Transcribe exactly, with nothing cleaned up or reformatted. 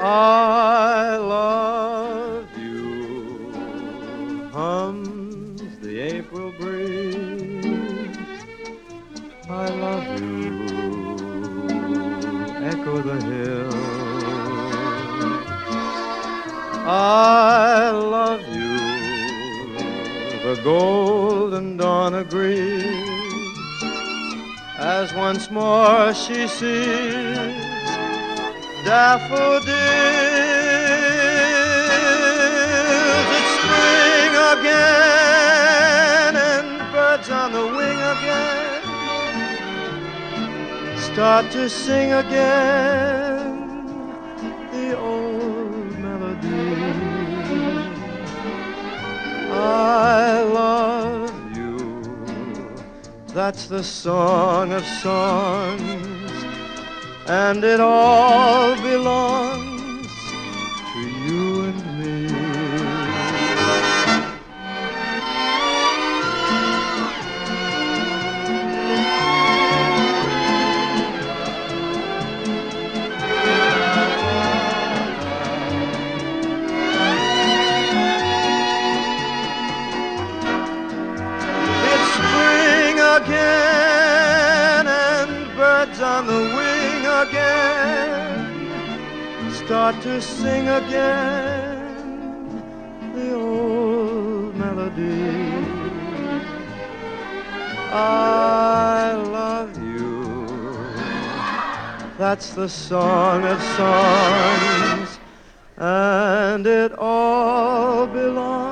I love you, hums the April breeze. I love you, echo the hills. I love you, the golden dawn agrees, as once more she sees daffodils. It's spring again, and birds on the wing again start to sing again the old melody. I love you, that's the song of songs, and it all belongs to you and me. It's spring again, and birds on the wing again start to sing again the old melody. I love you, that's the song of songs, and it all belongs